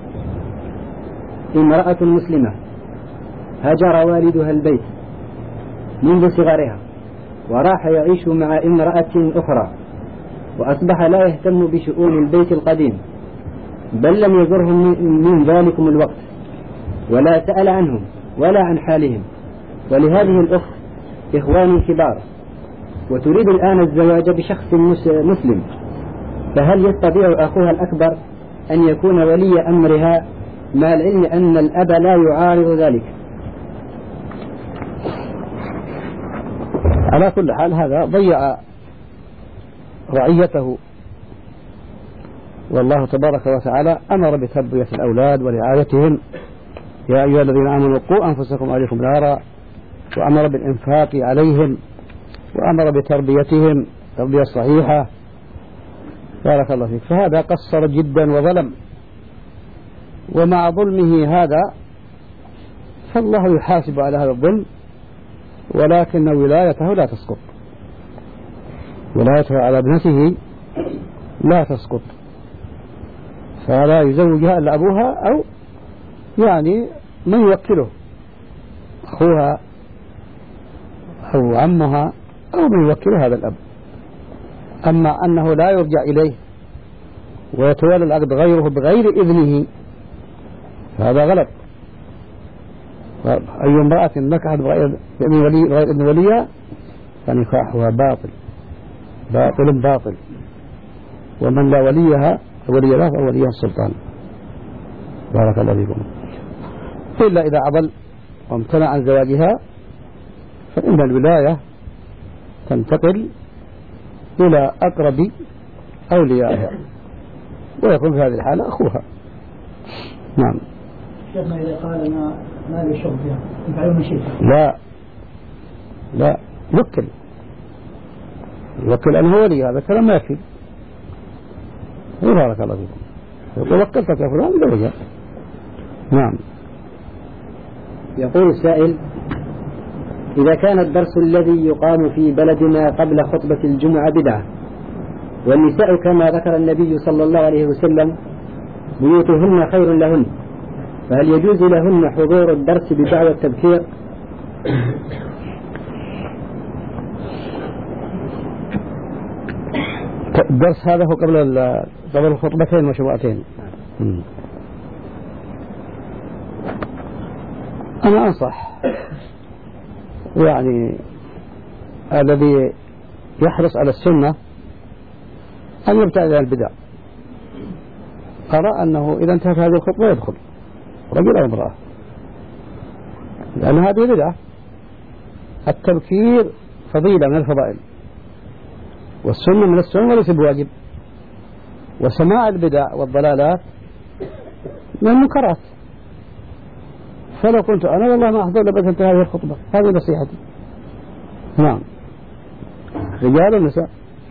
امرأة مسلمة هجر والدها البيت منذ صغرها وراح يعيش مع امرأة أخرى، وأصبح لا يهتم بشؤون البيت القديم، بل لم يزرهم من ذلكم الوقت، ولا سأل عنهم ولا عن حالهم. ولهذه الأخت إخوان كبار، وتريد الآن الزواج بشخص مسلم، فهل يستطيع أخوها الأكبر أن يكون ولي أمرها مع العلم أن الأب لا يعارض ذلك؟ على كل حال هذا ضيع رعيته، والله تبارك وتعالى أمر بتربية الأولاد ورعايتهم: يا أيها الذين آمنوا قوا أنفسكم وأهليكم نارا، وأمر بالإنفاق عليهم، وأمر بتربيتهم تربية صحيحة. بارك الله فيك. فهذا قصر جدا وظلم، ومع ظلمه هذا فالله يحاسب على هذا الظلم، ولكن ولايته لا تسقط، ولايته على ابنته لا تسقط، فلا يزوجها إلا أبوها أو يعني من يوكله، أخوها أو عمها أو من يوكله هذا الأب. أما أنه لا يرجع إليه ويتولى العقد غيره بغير إذنه هذا غلط. أي امرأة نكحت بغير إذن وليها فنكاحها باطل، ومن لا ولي له فوليها السلطان. بارك الله فيكم. إلا إذا عضل وامتنع عن زواجها فإن الولاية تنتقل إلى أقرب أوليائها، ويكون في هذه الحالة أخوها. نعم. شيخنا إذا قال ما لي شغل فيها يفعلون مشيئته؟ لا يوكل أنه ولي، هذا كلام ما يكفي. بارك الله فيكم. ووكلتك يا فلان زوجها. نعم. يقول السائل: إذا كان الدرس الذي يقام في بلدنا قبل خطبة الجمعة بدعة، والنساء كما ذكر النبي صلى الله عليه وسلم بيوتهن خير لهن، فهل يجوز لهن حضور الدرس بدعوى التبكير؟ الدرس هذا هو قبل الخطبتين وشبعتين. أنا أنصح يعني الذي يحرص على السنة أن يبتعد عن البدع. أرى أنه إذا انتهت هذه الخطبة يدخل رجل أو امرأة، لأن هذه بدعة. التبكير فضيلة من الفضائل، والسنة من السنة وليس بواجب، وسماع البدع والضلالات من المنكرات. فلو كنت أنا والله ما أحضر لبس انتهى هذه الخطبة، هذه نصيحتي. نعم. رجال ونساء.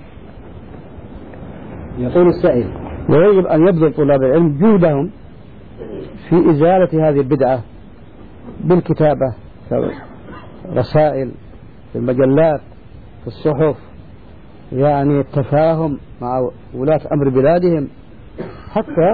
يقول السائل: ويجب أن يبذل طلاب العلم جهدهم في إزالة هذه البدعة بالكتابة، رسائل في المجلات، في الصحف، يعني التفاهم مع ولاة أمر بلادهم حتى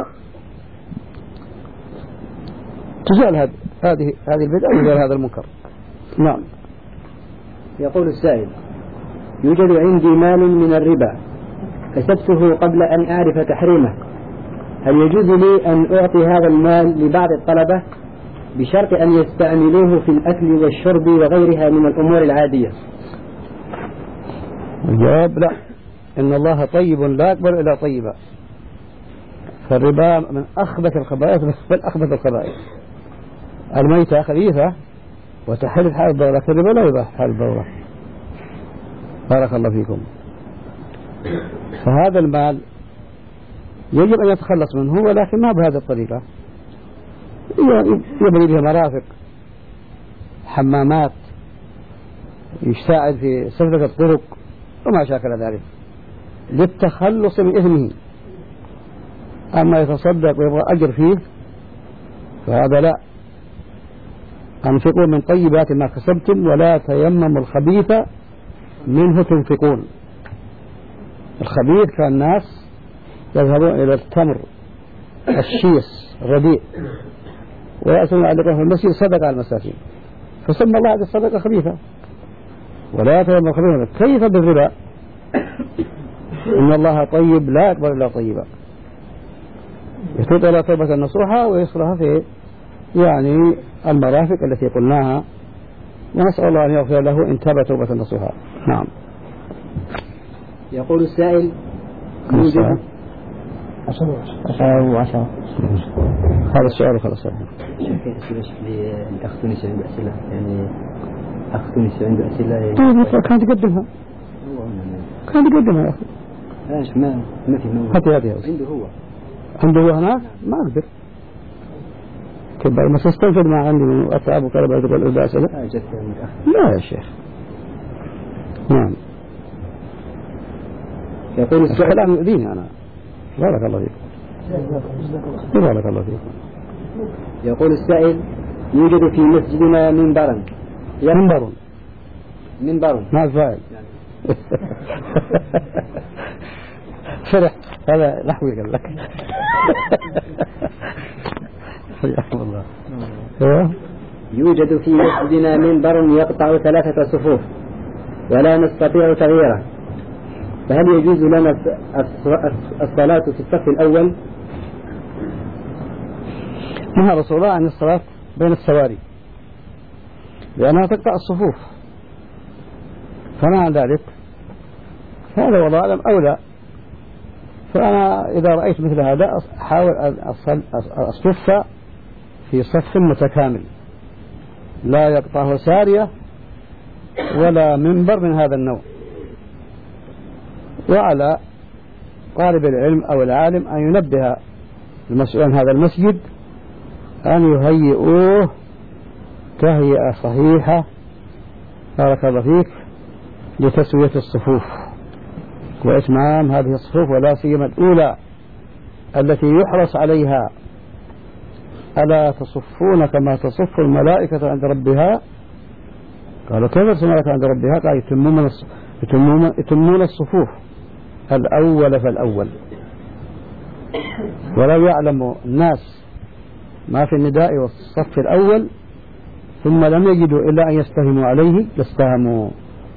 تزال هذه البدعة وتزال هذا المنكر. نعم. يقول السائل: يوجد عندي مال من الربا كسبته قبل أن أعرف تحريمه، هل يجوز لي أن أعطي هذا المال لبعض الطلبة بشرط أن يستعملوه في الأكل والشرب وغيرها من الأمور العادية؟ الجواب لا، إن الله طيب لا يقبل إلا طيبا، فالربا من أخبث الخبائث، بل أخبث الخبائث. الميتة خبيثة وتحل حال الدورة، الربا لا يباح حال الدورة. بارك الله فيكم. فهذا المال يجب أن يتخلص منه، ولكن ما بهذه الطريقة. يبني به مرافق، حمامات، يساعد في سفلة الطرق وما شاكل ذلك للتخلص من إثمه. أما يتصدق ويبغى أجر فيه فهذا لا. أنفقوا من طيبات ما كسبتم ولا تيمموا الخبيث منه تنفقون. الخبيث كان الناس يذهبون إلى التمر الشيس الرديء ويأتون يعلقون في المسجد صدقة على المساكين، فسمى الله هذه الصدقة خبيثة. ولا تيمموا الخبيث كيف بالربا؟ إن الله طيب لا يقبل إلا طيبا، يتوب إلى توبة نصوحة ويصلها في يعني المرافق التي قلناها، ونسأل الله أن يغفر له إن تاب توبة نصوحة. نعم. يقول السائل: يوجد 10 هذا السؤال خلاص. أخ تونسي عنده أسئلة، يعني أخ تونسي عنده أسئلة كان تقدمها يا أخي. ايش ما في هذه عنده هو هناك ما أقدر كبر ما تستنفذ ما عندي من أتعب وكذا تقول إذا أسئلة لا يا شيخ. نعم. يقول الكلام يؤذيني أنا. بارك الله فيك. بارك الله فيك. يقول السائل: يوجد في مسجدنا منبر ما الفاعل فرح هذا نحوي قال لك. حياكم الله. يوجد في مسجدنا منبر يقطع 3 صفوف ولا نستطيع تغييره، فهل يجوز لنا الصلاة في الصف الأول؟ نهى رسول الله عن الصلاة بين السواري لأنها تقطع الصفوف، فما عن ذلك هذا والله أعلم أولى. فأنا إذا رأيت مثل هذا أحاول أن أصف في صف متكامل لا يقطعه سارية ولا منبر من هذا النوع. وعلى طالب العلم أو العالم أن ينبه المسؤول عن هذا المسجد أن يهيئوه تهيئة صحيحة بارك الله فيك لتسوية الصفوف وإتمام هذه الصفوف، ولا سيما الأولى التي يحرص عليها: ألا تصفون كما تصف الملائكة عند ربها؟ قالوا كيف تصف الملائكة عند ربها؟ قال يتمون الصفوف الأول فالأول. ولو يعلم الناس ما في النداء والصف الأول ثم لم يجدوا إلا أن يستهموا عليه لاستهموا،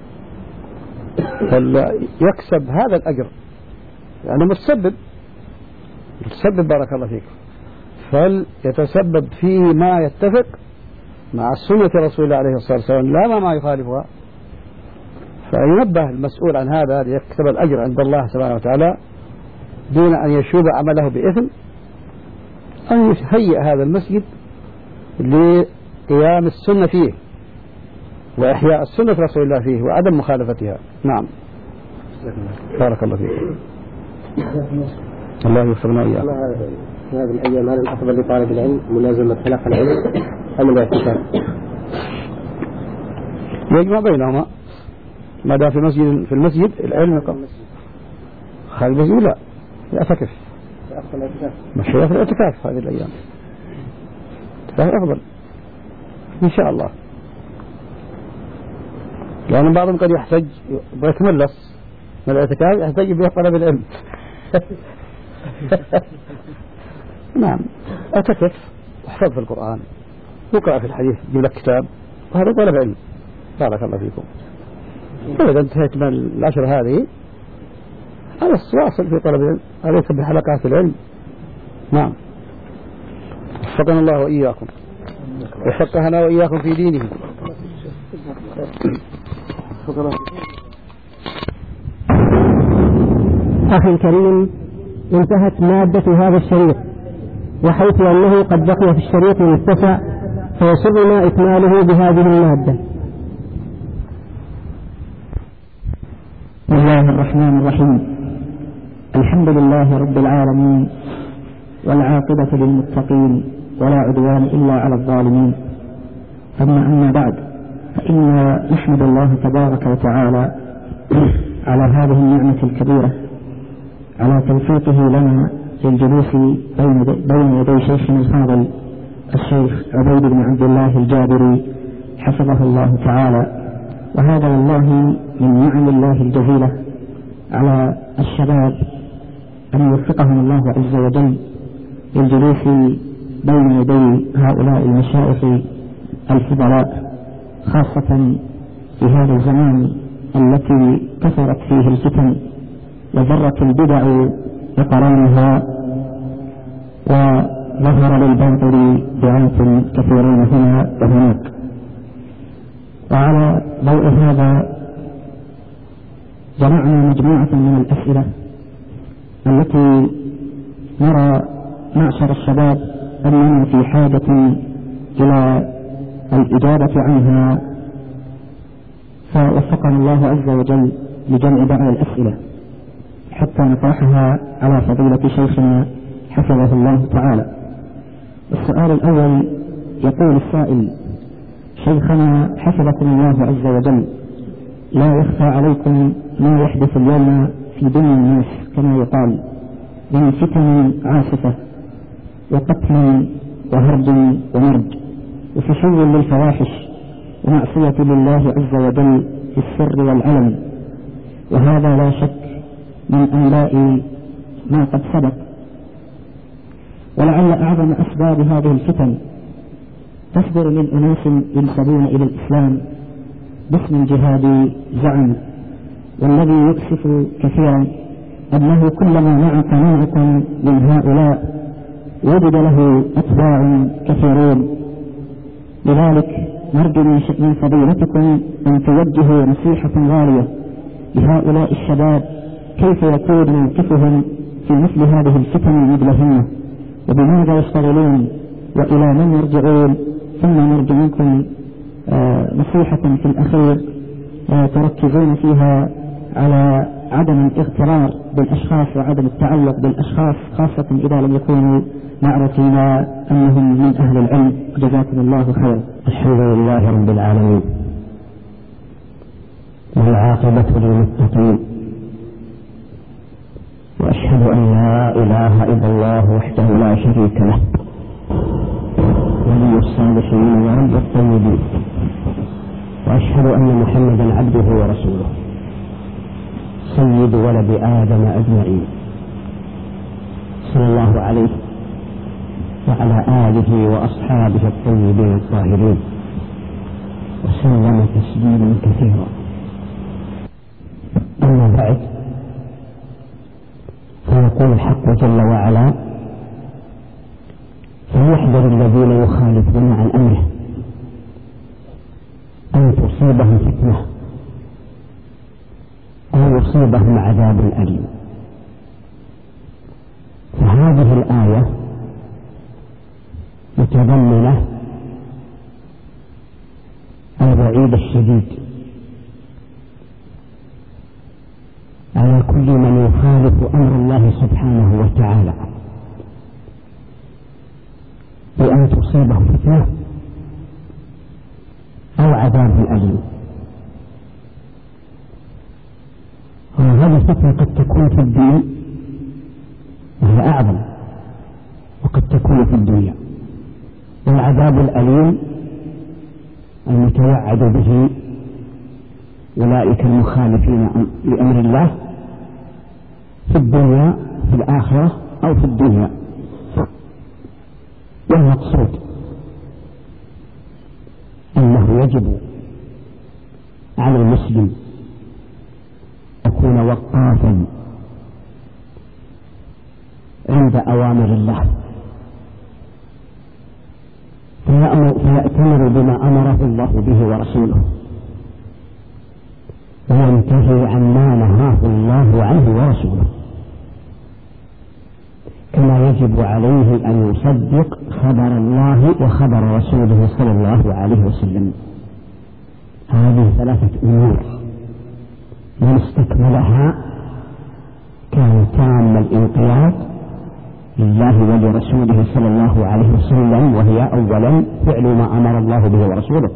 فيكسب هذا الأجر يعني متسبب بارك الله فيك، فليتسبب فيه ما يتفق مع سنة رسول الله عليه الصلاة والسلام لا ما يخالفها. فينبه المسؤول عن هذا ليكسب الأجر عند الله سبحانه وتعالى دون أن يشوب عمله بإثم، أن يهيئ هذا المسجد لقيام السنة فيه وإحياء السنة رسول الله فيه وعدم مخالفتها. نعم. بارك الله فيك. الله يوفقنا وإياك. هذه الأيام هذا الأفضل لطالب العلم ملازمة حلقة العلم أم الاعتكاف؟ يجمع بينهما ما دام في المسجد العلم خارج المسجد لا يعتكف. مشروع في الاعتكاف هذه الأيام أفضل إن شاء الله، لأن بعضهم قد يحتاج ويتملص من الاعتكاف يحتاج به طلب العلم. نعم. اعتكف واحفظ في القرآن وقرأ في الحديث جيب لك كتاب وهذا طلب علم. بارك الله فيكم. فإذا انتهيت من العشر هذه هذا واصل في طلب العلم، أليس بحلقات العلم؟ نعم. وفقنا الله وإياكم وفقهنا وإياكم في دينه. أخي الكريم، انتهت مادة هذا الشريط، وحيث أنه قد بقي في الشريط المتسع فيسرنا إكماله بهذه المادة. بسم الله الرحمن الرحيم. الحمد لله رب العالمين، والعاقبة للمتقين، ولا عدوان إلا على الظالمين. أما بعد، فإن نحمد الله تبارك وتعالى على هذه النعمة الكبيرة، على توفيقه لنا للجلوس بين يدي شيخنا الفاضل الشيخ عبيد بن عبد الله الجابري حفظه الله تعالى. وهذا والله من نعم الله الجزيلة على الشباب أن يوفقهم الله عز وجل للجلوس بين يدي هؤلاء المشايخ الفضلاء، خاصة في هذا الزمان التي كثرت فيه الفتن وجرت البدع بقرانها، وظهر للباطل دعاة كثيرين هنا وهناك. وعلى ضوء هذا جمعنا مجموعة من الأسئلة التي نرى معشر الشباب أننا في حاجة إلى الإجابة عنها، فوفقنا الله عز وجل لجمع بعض الأسئلة حتى نطرحها على فضيلة شيخنا حفظه الله تعالى. السؤال الأول يقول السائل: شيخنا حفظكم الله عز وجل، لا يخفى عليكم ما يحدث اليوم في دنيا الناس كما يقال من فتن عاصفة وقتل وهرج ومرج وفشو للفواحش ومعصية لله عز وجل في السر والعلن، وهذا لا شك من أنباء ما قد سبق. ولعل أعظم أسباب هذه الفتن تصدر من أناس ينسبون إلى الإسلام باسم الجهاد زعم، والذي يؤسف كثيرا أنه كلما نعق ناعق من هؤلاء وجد له أتباع كثيرون. لذلك نرجو من فضيلتكم أن توجهوا نصيحة غالية لهؤلاء الشباب كيف يكون موقفهم في مثل هذه الفتن المدلهمة، وبماذا يشتغلون، وإلى من يرجعون. ثم نرجو منكم نصيحة في الأخير تركزون فيها على عدم الاغترار بالأشخاص وعدم التعلق بالأشخاص، خاصة إذا لم يكونوا معروفين أنهم من أهل العلم. جزاكم الله خيرا. الحمد لله رب العالمين، والعاقبة للمتقين، وأشهد أن لا إله إلا الله وحده لا شريك له، ولي الصالحين ورب الطيبين، وأشهد أن محمدا عبده ورسوله سيد ولد آدم أجمعين، صلى الله عليه وعلى آله وأصحابه الطيبين الطاهرين، وسلم تسليما كثيرا. أما بعد، فيقول الحق جل وعلا: فليحذر الذين يخالفون عن أمره أن تصيبهم فتنة أو يصيبهم عذاب أليم. فهذه الآية متضمنة الوعيد الشديد على كل من يخالف أمر الله سبحانه وتعالى بأن تصيبه فتنة أو عذاب أليم. وهذه الفتنة قد تكون في الدين وهي أعظم، وقد تكون في الدنيا. والعذاب الأليم المتوعد به أولئك المخالفين لأمر الله في الدنيا في الآخرة أو في الدنيا. والمقصود أنه يجب على المسلم يكون وقافا أمره الله به ورسوله، وينتهي عما نهاه الله عنه ورسوله، كما يجب عليه أن يصدق خبر الله وخبر رسوله صلى الله عليه وسلم. هذه 3 أمور من استكملها كان تام الانقياد لله ولرسوله صلى الله عليه وسلم، وهي أولا فعل ما أمر الله به ورسوله،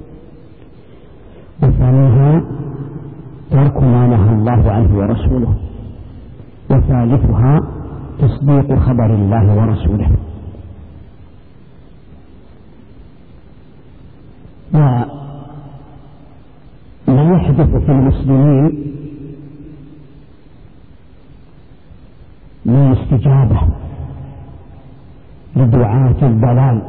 وثانيها ترك ما نهى الله عنه ورسوله، وثالثها تصديق خبر الله ورسوله. وما يحدث في المسلمين من استجابة لدعاة الضلال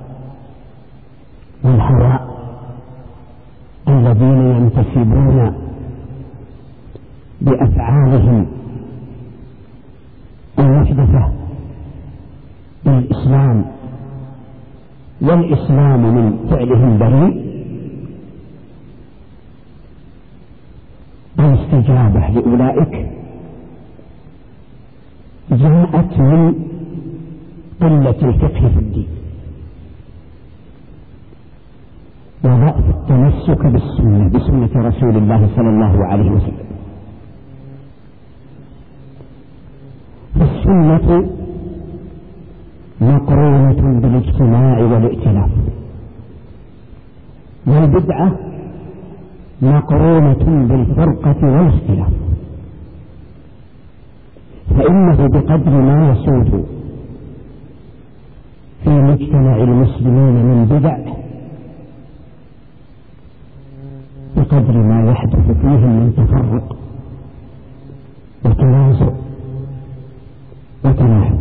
والهواء الذين ينتسبون بأفعالهم المحدثة بالإسلام، والإسلام من فعلهم بريء، الاستجابة لأولئك جاءت من قلة الفقه في الدين وضعف التمسك بسنة رسول الله صلى الله عليه وسلم. فالسنة مقرونة بالاجتماع والائتلاف، والبدعة مقرونة بالفرقة والاختلاف، فإنه بقدر ما يسود في مجتمع المسلمين من بدع بقدر ما يحدث فيهم من تفرق وتنازع وتناحر.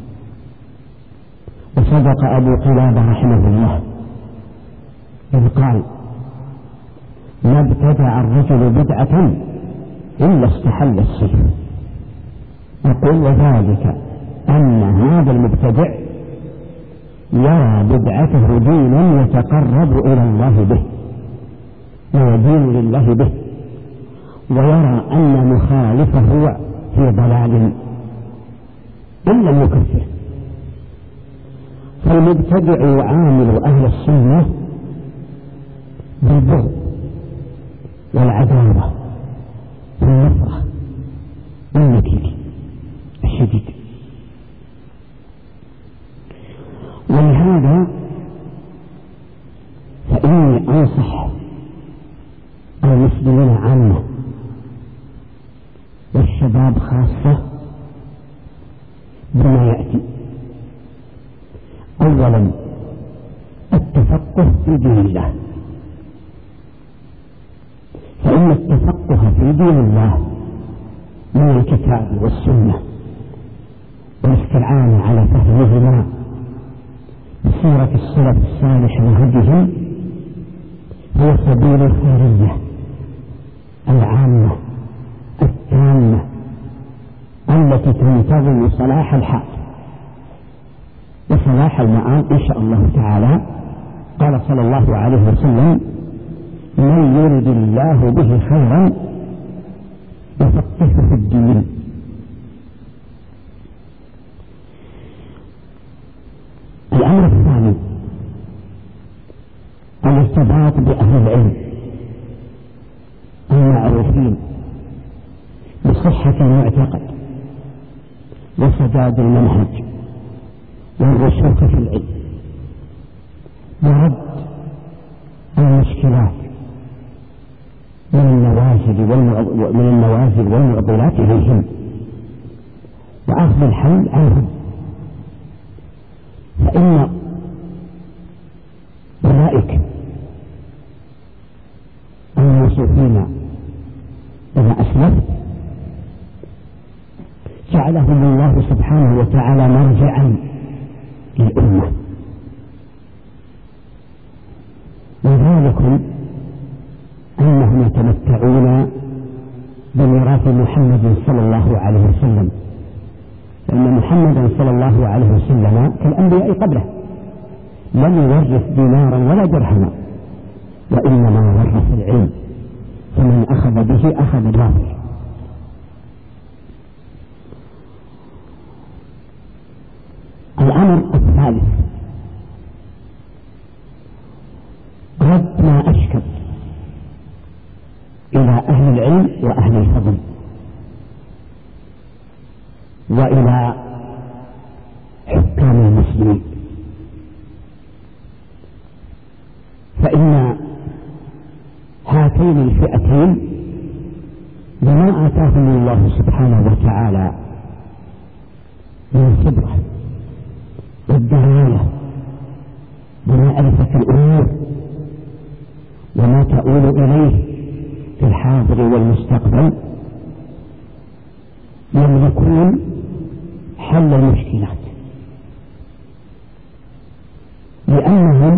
وصدق أبو قلابة رحمه الله إذ قال: ما ابتدع الرجل بدعة إلا استحل السيف. يقول: وذلك أن هذا المبتدع يرى بدعته دينا يتقرب إلى الله به ويدين لله به، ويرى أن مخالفه في ضلال إن لم يكفر. فالمبتدع يعامل أهل السنة بالبغض والعداوة والنفرة والنكير الشديد. ولهذا فإني أنصح المسلمين عامة والشباب خاصة بما يأتي: أولا التفقه في دين الله، فإن التفقه في دين الله من الكتاب والسنة والاستعانة على فهمهما بسيرة السلف الصالح وهديهم هو سبيل الخيرية العامة التامة التي تنتظم صلاح الحال وصلاح المآل إن شاء الله تعالى. قال صلى الله عليه وسلم: من يرد الله به خيرا يفقهه في الدين. الأمر الثاني الارتباط بأهل العلم المعروفين بصحة المعتقد وسداد المنهج والرسوخ في العلم، ورد المشكلات من النوازل والمعضلات إليهم وأخذ الحل عنهم. فإن أولئك الموصوفين بما أسلفت جعلهم الله سبحانه وتعالى مرجعا للأمة، وذلك أنهم يتمتعون بميراث محمد صلى الله عليه وسلم، لأن محمدا صلى الله عليه وسلم كالأنبياء قبله لم يورث دينارا ولا درهما، وإنما ورث العلم، فمن أخذ به أخذ الوافر. الأمر الثالث رد ما أشكل إلى أهل العلم وأهل الفضل وإلى حكام المسلمين، فإن هاتين الفئتين بما آتاهم الله سبحانه وتعالى من الخبرة والدلالة بمعرفة الأمور وما تؤول إليه في الحاضر والمستقبل يملكون حل المشكلات، لأنهم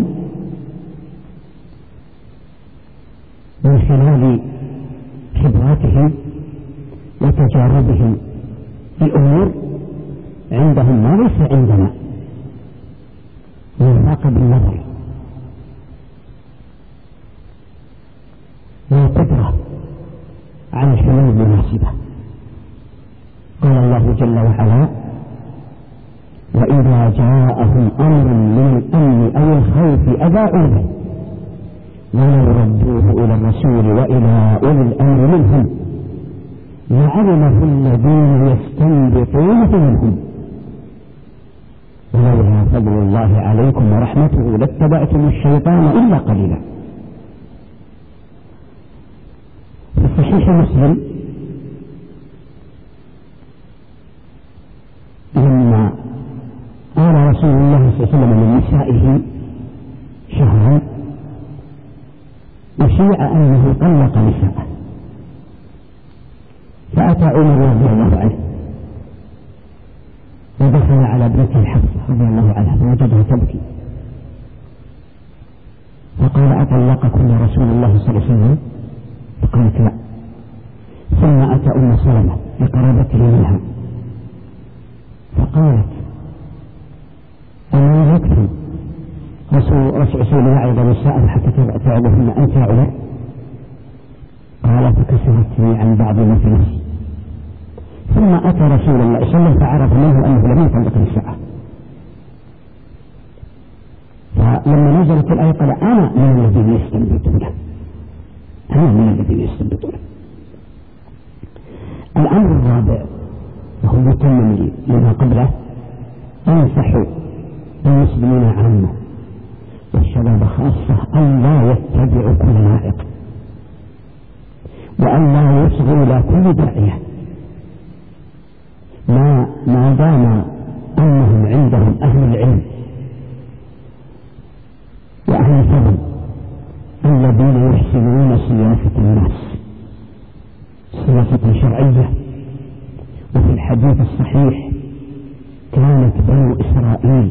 من خلال خبراتهم وتجاربهم في الأمور عندهم ما ليس عندنا من ثاقب النظر والقدرة على الحلول المناسبة. قال الله جل وعلا: وإذا جاءهم أمر من الأمن أو الخوف أذاعوا به ولو ردوه إلى الرسول وإلى أولي الأمر منهم لعلمه الذين يستنبطونه منهم ولولا فضل الله عليكم ورحمته لاتبعتم الشيطان إلا قليلا. في صحيح مسلم لما قال رسول الله صلى الله عليه وسلم من نسائه شهرا وشيع أنه طلق نساءه، فأتى عمر رضي الله عنه ودخل على ابنته حفصة رضي الله عنها فوجدها تبكي، فقال: أطلقكن رسول الله صلى الله عليه وسلم؟ فقالت: لا. ثم أتى أم سلمة لقرابته منها فقالت: أما يكفي رسول يعظ نساءه حتى تعظهن أنت يا عمر؟ قال: فكسرتني عن بعض ما في نفسي. ثم أتى رسول الله صلى الله عليه وسلم فعرف منه أنه لم يطلق نساءه، فلما نزلت الآية قال: أنا من الذين يستنبطونه، أنا من الذين يستنبطونه. الأمر الرابع وهو متمم لما قبله: أنصح المسلمين عامة والشباب خاصة أن لا يتبعوا كل نائق وأن لا يصغوا إلى كل داعية ما دام أنهم عندهم أهل العلم وأهل الفضل الذين يحسنون سياسة الناس سياسة شرعية. وفي الحديث الصحيح: كانت بنو إسرائيل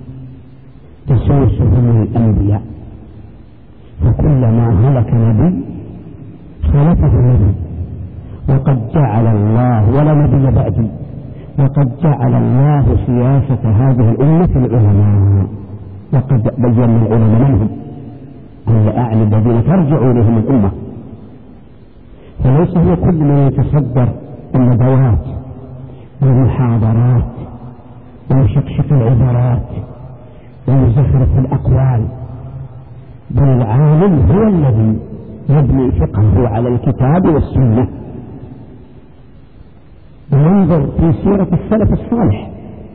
تسوسهم الأنبياء فكلما هلك نبي خلفه نبي وقد جعل الله ولا نبي بعدي وقد جعل الله سياسة هذه الأمة العلماء وقد بين العلماء منهم أعني الذين ترجع إليهم الأمة. فليس هو كل من يتصدر الندوات والمحاضرات ويشقشق العبارات ويزخرف الأقوال، بل العالم هو الذي يبني فقهه على الكتاب والسنة وينظر في سيرة السلف الصالح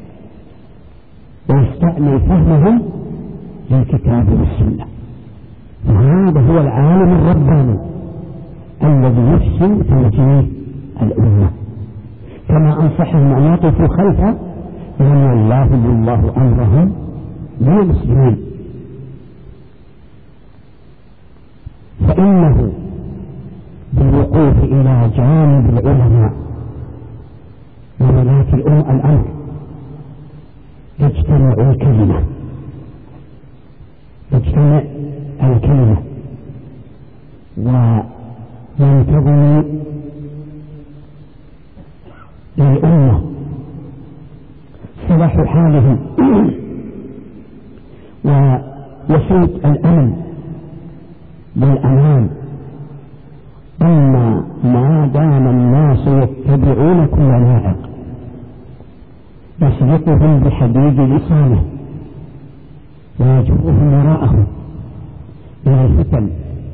ويستعمل فهمهم للكتاب والسنة. وهذا هو العالم الرباني الذي يحسن توجيه الأمة، كما أنصحهم أن يقفوا خلفه وأن الله أمرهم للمسلمين، فإنه بالوقوف إلى جانب العلماء وولاة الأمر تجتمع الكلمة وينتظم للأمة صلاح حالهم ويسود الأمن بالأمان. أما ما دام الناس يتبعون كل ناعق يسبقهم بحديد لسانه ويجرهم وراءه إلى الفتن،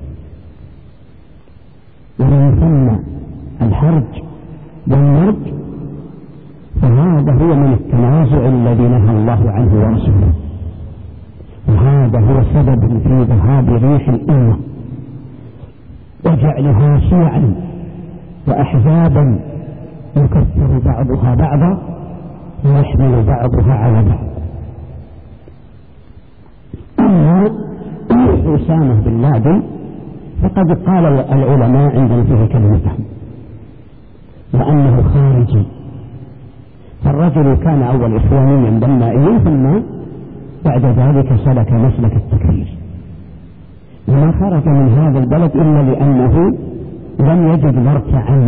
ومن ثم الحرج والمرج، فهذا هو من التنازع الذي نهى الله عنه ورسوله، وهذا هو سبب في ذهاب ريح الأمة وجعلها شيعا وأحزابا يكفر بعضها بعضا ويحمل بعضها على بعض. أما أسامة بن لادن فقد قال العلماء عند فيه كلمتهم وأنه خارجي، فالرجل كان أول إخوانيا بنائيا ثم بعد ذلك سلك مسلك التكفير، وما خرج من هذا البلد إلا لأنه لم يجد مرتعا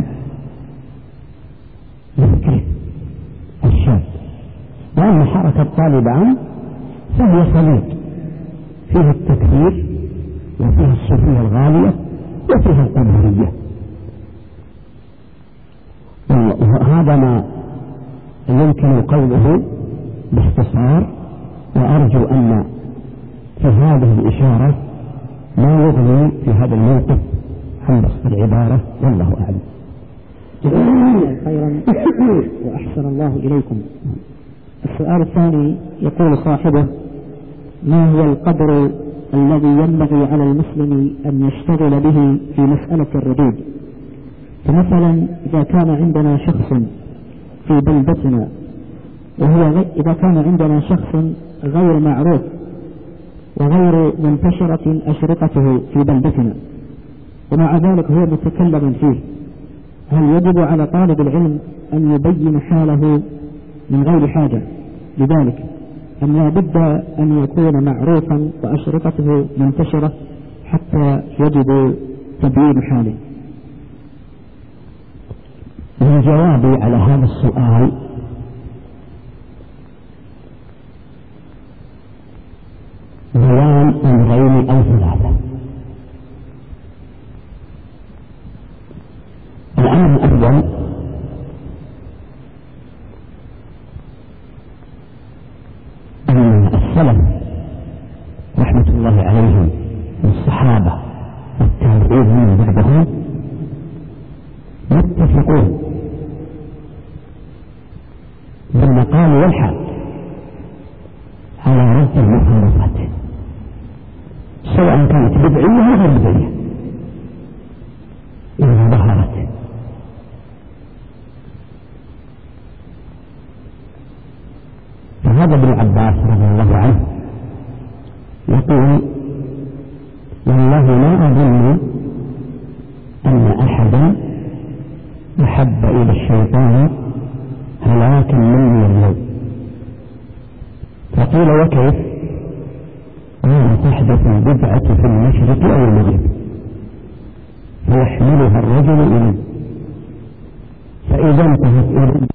لفكره الشاب. وأما حركة طالبان فهي خليط فيها التكفير وفيها الصوفية الغالية وفيها القبورية، وهذا ما يمكن قوله باختصار. وأرجو أن في هذه الإشارة ما يغني في هذا الموقف عن بسط العبارة، والله أعلم. خيرا وأحسن الله إليكم. السؤال الثاني يقول صاحبه: ما هو القدر الذي ينبغي على المسلم أن يشتغل به في مسألة الردود؟ فمثلا إذا كان عندنا شخص في بلدتنا إذا كان عندنا شخص غير معروف وغير منتشرة أشرطته في بلدتنا ومع ذلك هو متكلم فيه، هل يجب على طالب العلم أن يبين حاله من غير حاجة لذلك، أم لا بد أن يكون معروفا وأشرطته منتشرة حتى يجب تبيين حاله؟ من جوابي على هذا السؤال بيان أمرين أو ثلاثة. الأمر الأول: أن السلف رحمة الله عليهم والصحابة والتابعين من بعدهم متفقون بالمقال والحال على رد المخالفات، سواء كانت بدعية أو غير بدعية إذا ظهرت. فهذا ابن عباس رضي الله عنه يقول: والله لا أظن أن أحدا أحب إلى الشيطان هلاكا مني اليوم. فقيل: وكيف؟ قال: تحدث البدعة في المشرق أو المغرب فيحملها الرجل إليه، فإذا انتهت